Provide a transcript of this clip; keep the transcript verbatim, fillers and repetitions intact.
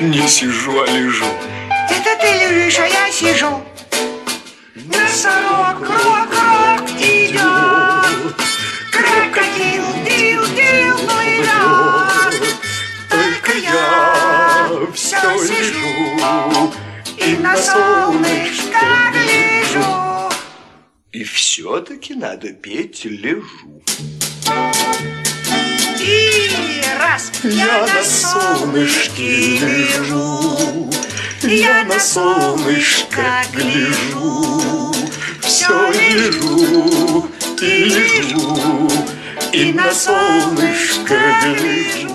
Не сижу, а лежу. Это ты лежишь, а я сижу. Носорог, крок, крок идет. Крокодил, дил, дил, плывет. Только я все сижу и на солнышко гляжу. И все-таки надо петь «Лежу». И раз Я на солнышке лежу, я на солнышко гляжу, все лежу и лежу, и на солнышко гляжу.